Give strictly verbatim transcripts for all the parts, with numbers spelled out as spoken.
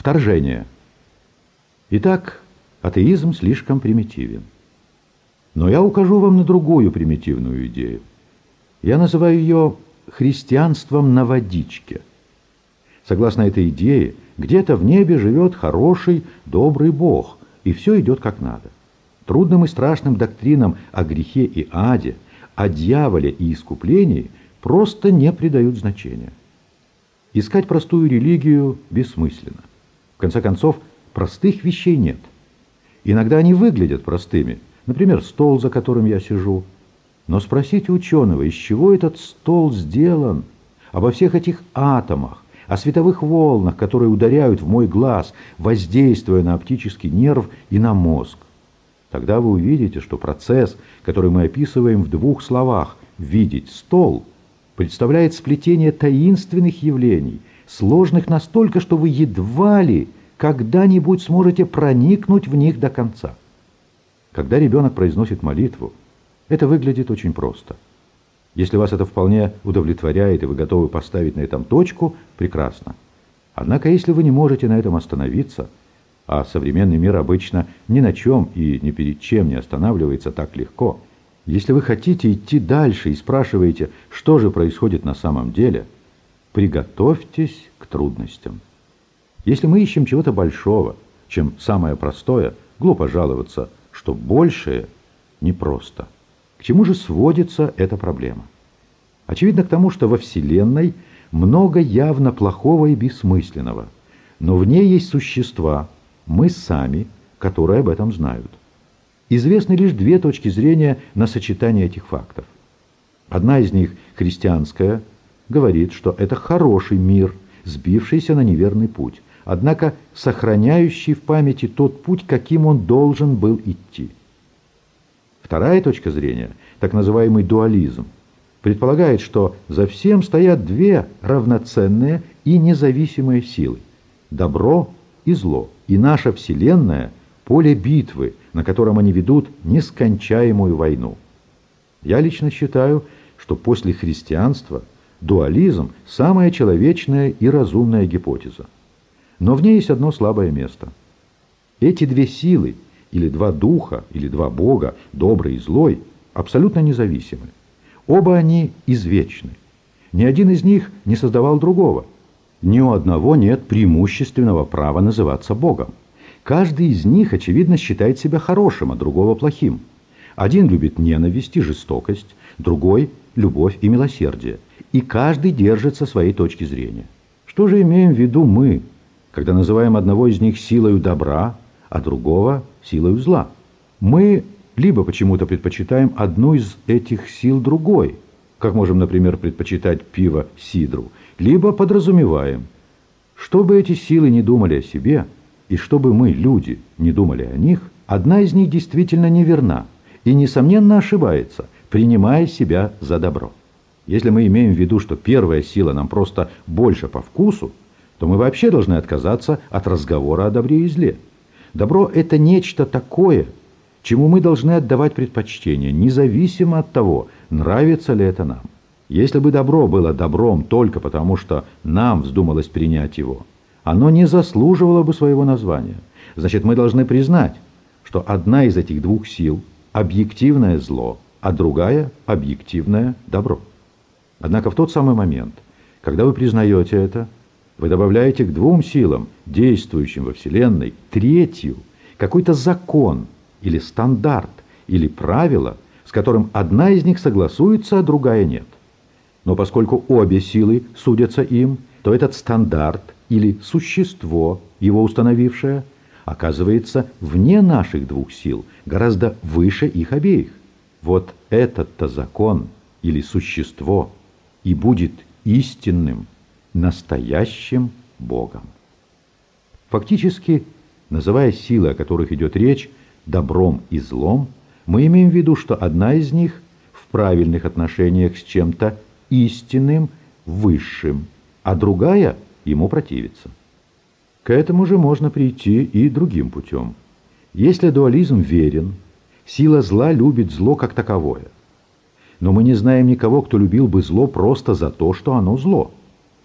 Вторжение. Итак, атеизм слишком примитивен. Но я укажу вам на другую примитивную идею. Я называю ее христианством на водичке. Согласно этой идее, где-то в небе живет хороший, добрый Бог, и все идет как надо. Трудным и страшным доктринам о грехе и аде, о дьяволе и искуплении просто не придают значения. Искать простую религию бессмысленно. В конце концов, простых вещей нет. Иногда они выглядят простыми, например, стол, за которым я сижу. Но спросите ученого, из чего этот стол сделан, обо всех этих атомах, о световых волнах, которые ударяют в мой глаз, воздействуя на оптический нерв и на мозг. Тогда вы увидите, что процесс, который мы описываем в двух словах «видеть стол», представляет сплетение таинственных явлений, сложных настолько, что вы едва ли когда-нибудь сможете проникнуть в них до конца. Когда ребенок произносит молитву, это выглядит очень просто. Если вас это вполне удовлетворяет, и вы готовы поставить на этом точку, прекрасно. Однако, если вы не можете на этом остановиться, а современный мир обычно ни на чем и ни перед чем не останавливается так легко, если вы хотите идти дальше и спрашиваете, что же происходит на самом деле, приготовьтесь к трудностям. Если мы ищем чего-то большого, чем самое простое, глупо жаловаться, что большее непросто. К чему же сводится эта проблема? Очевидно к тому, что во Вселенной много явно плохого и бессмысленного, но в ней есть существа, мы сами, которые об этом знают. Известны лишь две точки зрения на сочетание этих фактов. Одна из них, христианская, говорит, что это хороший мир, сбившийся на неверный путь, однако сохраняющий в памяти тот путь, каким он должен был идти. Вторая точка зрения, так называемый дуализм, предполагает, что за всем стоят две равноценные и независимые силы – добро и зло, и наша Вселенная – поле битвы, на котором они ведут нескончаемую войну. Я лично считаю, что после христианства дуализм – самая человечная и разумная гипотеза. Но в ней есть одно слабое место. Эти две силы, или два духа, или два бога, добрый и злой, абсолютно независимы. Оба они извечны. Ни один из них не создавал другого. Ни у одного нет преимущественного права называться Богом. Каждый из них, очевидно, считает себя хорошим, а другого плохим. Один любит ненависть и жестокость, другой – любовь и милосердие. И каждый держится своей точки зрения. Что же имеем в виду мы, когда называем одного из них силою добра, а другого – силою зла? Мы либо почему-то предпочитаем одну из этих сил другой, как можем, например, предпочитать пиво сидру, либо подразумеваем, чтобы эти силы не думали о себе, и чтобы мы, люди, не думали о них, одна из них действительно неверна и, несомненно, ошибается, принимая себя за добро. Если мы имеем в виду, что первая сила нам просто больше по вкусу, то мы вообще должны отказаться от разговора о добре и зле. Добро – это нечто такое, чему мы должны отдавать предпочтение, независимо от того, нравится ли это нам. Если бы добро было добром только потому, что нам вздумалось принять его, оно не заслуживало бы своего названия. Значит, мы должны признать, что одна из этих двух сил – объективное зло, а другая – объективное добро. Однако в тот самый момент, когда вы признаете это, вы добавляете к двум силам, действующим во Вселенной, третью, какой-то закон или стандарт, или правило, с которым одна из них согласуется, а другая нет. Но поскольку обе силы судятся им, то этот стандарт или существо, его установившее, оказывается вне наших двух сил, гораздо выше их обеих. Вот этот-то закон или существо и будет истинным, настоящим Богом. Фактически, называя силы, о которых идет речь, добром и злом, мы имеем в виду, что одна из них в правильных отношениях с чем-то истинным, высшим, а другая ему противится. К этому же можно прийти и другим путем. Если дуализм верен, сила зла любит зло как таковое. Но мы не знаем никого, кто любил бы зло просто за то, что оно зло.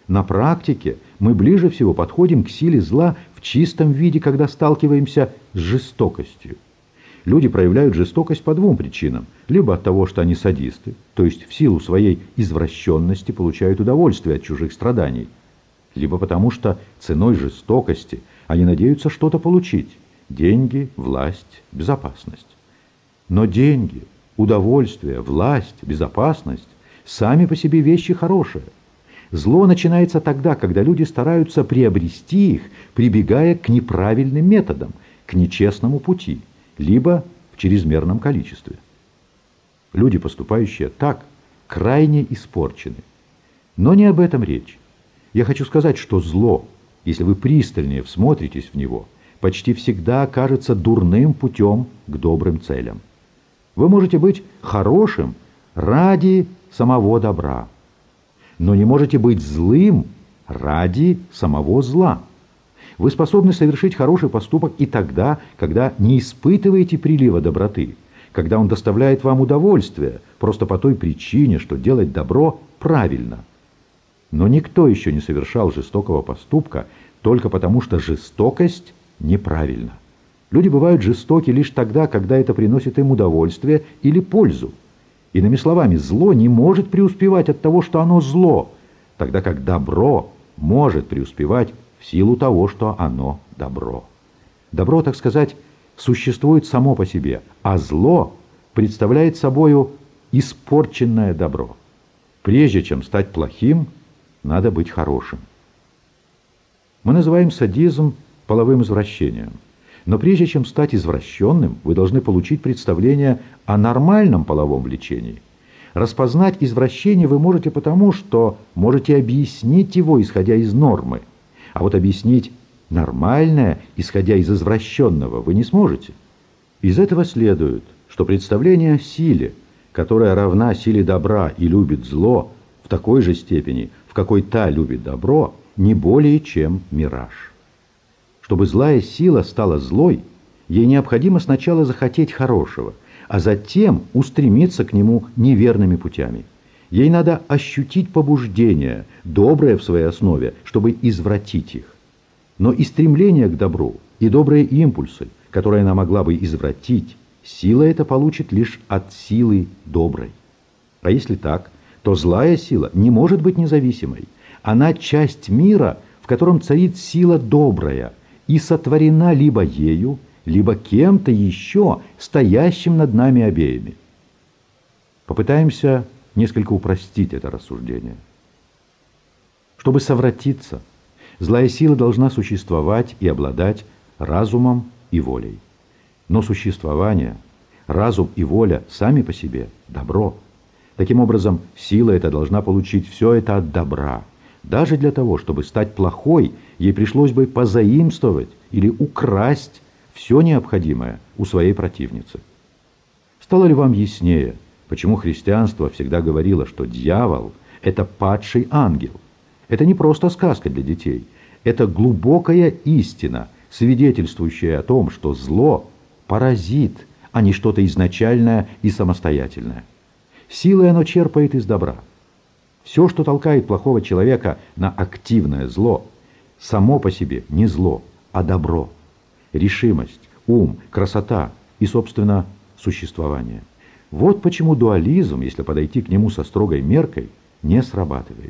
На практике мы ближе всего подходим к силе зла в чистом виде, когда сталкиваемся с жестокостью. Люди проявляют жестокость по двум причинам. Либо от того, что они садисты, то есть в силу своей извращенности получают удовольствие от чужих страданий, либо потому что ценой жестокости они надеются что-то получить – деньги, власть, безопасность. Но деньги, удовольствие, власть, безопасность – сами по себе вещи хорошие. Зло начинается тогда, когда люди стараются приобрести их, прибегая к неправильным методам, к нечестному пути, либо в чрезмерном количестве. Люди, поступающие так, крайне испорчены. Но не об этом речь. Я хочу сказать, что зло, если вы пристальнее всмотритесь в него, почти всегда окажется дурным путем к добрым целям. Вы можете быть хорошим ради самого добра, но не можете быть злым ради самого зла. Вы способны совершить хороший поступок и тогда, когда не испытываете прилива доброты, когда он доставляет вам удовольствие, просто по той причине, что делать добро правильно. Но никто еще не совершал жестокого поступка только потому, что жестокость неправильна. Люди бывают жестоки лишь тогда, когда это приносит им удовольствие или пользу. Иными словами, зло не может преуспевать от того, что оно зло, тогда как добро может преуспевать в силу того, что оно добро. Добро, так сказать, существует само по себе, а зло представляет собою испорченное добро. Прежде чем стать плохим, надо быть хорошим. Мы называем садизм половым извращением. Но прежде чем стать извращенным, вы должны получить представление о нормальном половом влечении. Распознать извращение вы можете потому, что можете объяснить его, исходя из нормы. А вот объяснить нормальное, исходя из извращенного, вы не сможете. Из этого следует, что представление о силе, которая равна силе добра и любит зло, в такой же степени, в какой та любит добро, не более чем мираж. Чтобы злая сила стала злой, ей необходимо сначала захотеть хорошего, а затем устремиться к нему неверными путями. Ей надо ощутить побуждение, доброе в своей основе, чтобы извратить их. Но и стремление к добру, и добрые импульсы, которые она могла бы извратить, сила эта получит лишь от силы доброй. А если так, то злая сила не может быть независимой. Она часть мира, в котором царит сила добрая, и сотворена либо ею, либо кем-то еще, стоящим над нами обеими. Попытаемся несколько упростить это рассуждение. Чтобы совратиться, злая сила должна существовать и обладать разумом и волей. Но существование, разум и воля сами по себе – добро. Таким образом, сила эта должна получить все это от добра. Даже для того, чтобы стать плохой, ей пришлось бы позаимствовать или украсть все необходимое у своей противницы. Стало ли вам яснее, почему христианство всегда говорило, что дьявол – это падший ангел? Это не просто сказка для детей. Это глубокая истина, свидетельствующая о том, что зло – паразит, а не что-то изначальное и самостоятельное. Силой оно черпает из добра. Все, что толкает плохого человека на активное зло, само по себе не зло, а добро. Решимость, ум, красота и, собственно, существование. Вот почему дуализм, если подойти к нему со строгой меркой, не срабатывает.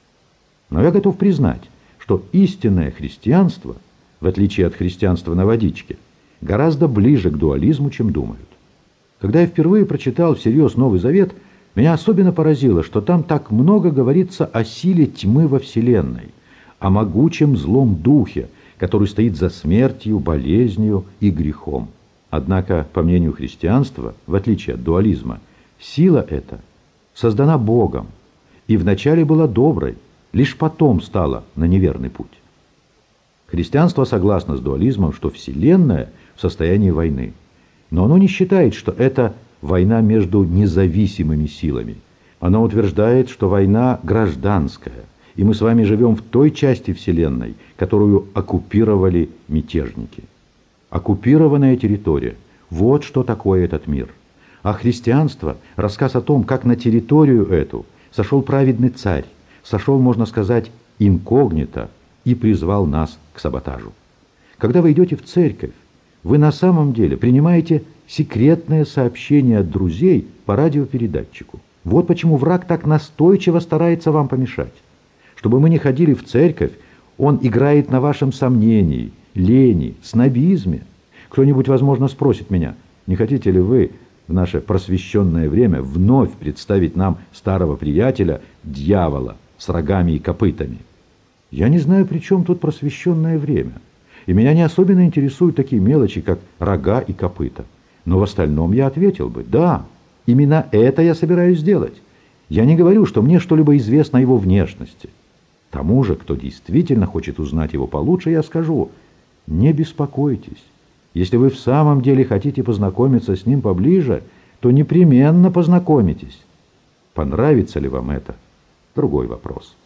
Но я готов признать, что истинное христианство, в отличие от христианства на водичке, гораздо ближе к дуализму, чем думают. Когда я впервые прочитал всерьез Новый Завет, меня особенно поразило, что там так много говорится о силе тьмы во Вселенной, о могучем злом духе, который стоит за смертью, болезнью и грехом. Однако, по мнению христианства, в отличие от дуализма, сила эта создана Богом и вначале была доброй, лишь потом стала на неверный путь. Христианство согласно с дуализмом, что Вселенная в состоянии войны, но оно не считает, что это война между независимыми силами. Оно утверждает, что война гражданская, и мы с вами живем в той части Вселенной, которую оккупировали мятежники. Оккупированная территория – вот что такое этот мир. А христианство – рассказ о том, как на территорию эту сошел праведный царь, сошел, можно сказать, инкогнито и призвал нас к саботажу. Когда вы идете в церковь, вы на самом деле принимаете секретное сообщение от друзей по радиопередатчику. Вот почему враг так настойчиво старается вам помешать. Чтобы мы не ходили в церковь, он играет на вашем сомнении, лени, снобизме. Кто-нибудь, возможно, спросит меня, не хотите ли вы в наше просвещенное время вновь представить нам старого приятеля, дьявола, с рогами и копытами? Я не знаю, при чем тут просвещенное время. И меня не особенно интересуют такие мелочи, как рога и копыта. Но в остальном я ответил бы, да, именно это я собираюсь сделать. Я не говорю, что мне что-либо известно о его внешности. Тому же, кто действительно хочет узнать его получше, я скажу, не беспокойтесь. Если вы в самом деле хотите познакомиться с ним поближе, то непременно познакомитесь. Понравится ли вам это? Другой вопрос.